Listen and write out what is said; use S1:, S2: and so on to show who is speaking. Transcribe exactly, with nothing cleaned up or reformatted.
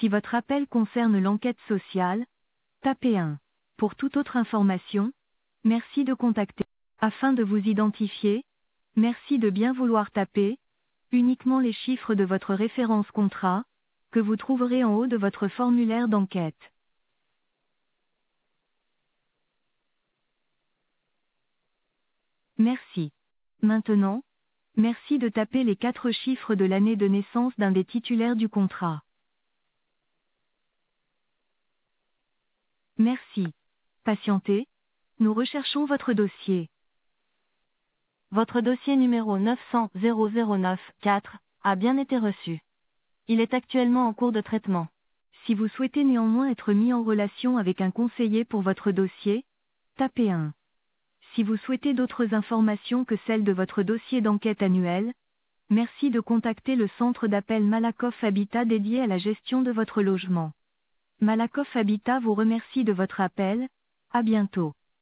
S1: Si votre appel concerne l'enquête sociale, tapez un. Pour toute autre information, merci de contacter. Afin de vous identifier, merci de bien vouloir taper uniquement les chiffres de votre référence contrat, que vous trouverez en haut de votre formulaire d'enquête. Merci. Maintenant, merci de taper les quatre chiffres de l'année de naissance d'un des titulaires du contrat. Merci. Patientez, nous recherchons votre dossier.
S2: Votre dossier numéro neuf cent zéro zéro neuf quatre a bien été reçu. Il est actuellement en cours de traitement.
S1: Si vous souhaitez néanmoins être mis en relation avec un conseiller pour votre dossier, tapez un. Si vous souhaitez d'autres informations que celles de votre dossier d'enquête annuel, merci de contacter le centre d'appel Malakoff Habitat dédié à la gestion de votre logement. Malakoff Habitat vous remercie de votre appel, à bientôt.